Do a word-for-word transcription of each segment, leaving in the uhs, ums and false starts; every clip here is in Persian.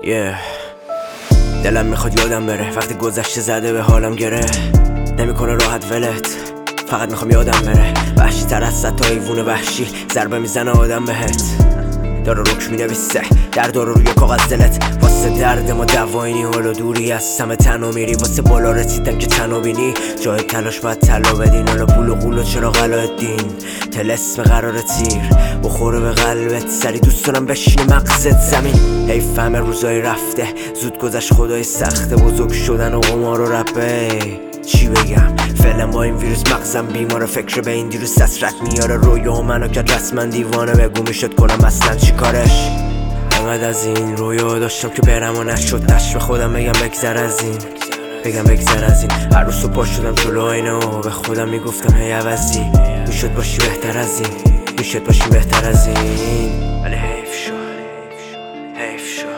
yeah. دلم میخواد یادم بره وقتی گذشته زده به حالم گره، نمیکنه راحت ولت، فقط میخوام یادم بره. وحشی تر از صد تا حیوون وحشی ضربه میزنه آدم بهت، داره رک مینویسه درد رو روی کاغذ دلت. واسه درد ما دوایینی حالا دوری از همه تنها میری، واسه بالا رسیدن که تنها بینی جای تلاش باید طلا بدین. حالا پول و قول و چرا غلا دین تلسم قرار تیر بخوره به قلبت، سری دوست دارم بشینه مغزت زمین. حیف همه روزای رفته زود گذشت، خدای سخته بزرگ شدن و قمار و رپه. چی بگم فعلا با این ویروس مغزم بیماره، فکر به این دیروز حسرت میاره رویا منو کرد رسما دیوانه. بگو میشد کنم اصلا چی کارش، انقدر از این رویا داشتم که برم و نشد تش به خودم بگم بگذر از این، بگم بگذر از این. هر روز صبح شدم جلو آینه و به خودم میگفتم هی عوضی، میشد باشی بهتر از این، میشد باشی بهتر از این. ولی حیف شد، حیف شد.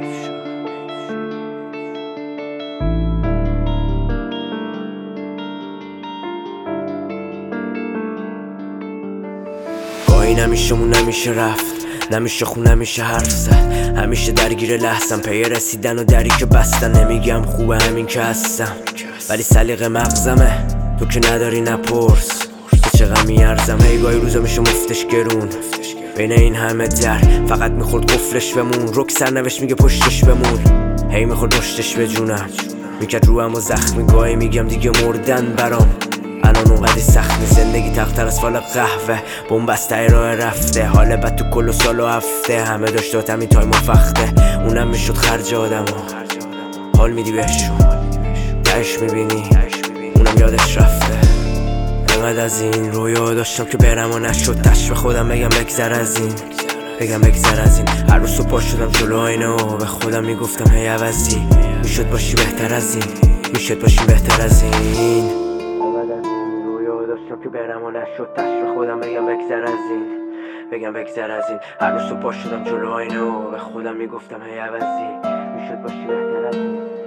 گاهی نمیشه مون نمیشه رفت، نمیشه خون نمیشه حرف زد، همیشه درگیر لحظم پی رسیدن و دری که بستن. نمیگم خوبه همین که هستم ولی سلیقه مغزمه، تو که نداری نپرس که چه غمی ارزم. هی گاهی روزا میشه مفتش گرون بین این همه در، فقط میخورد قفلش بمون، رک سرنوشت میگه پشتش بمون. هی میخورد مشتش به جونم میکرد رو هم و زخمی، گاهی میگم دیگه مردن برام الان اونقدی سخت نیست. زندگی تختر از فال قهوه بومبسته راه رفته، حالا بد تو کل و سال و هفته همه داشت همین تایم و فخته. اونم میشد خرج آدم ها حال میدی بهشون، تهش میبینی اونم یادش رفته. انقدر از این رویا داشتم که برم و نشد تش به خودم بگم بگذر از این، بگم بگذر از این. هر روز صبح شدم جلو آینه و به خودم میگفتم هی عوضی، میشد باشی بهتر از این، میشد باشی بهتر از این. داشتم که برم و نشد تش به خودم بگم بگذر از این، بگم بگذر از این. هر روز صبح شدم جلو آینه و به خودم میگفتم هی عوضی، میشد باشی بهتر از این.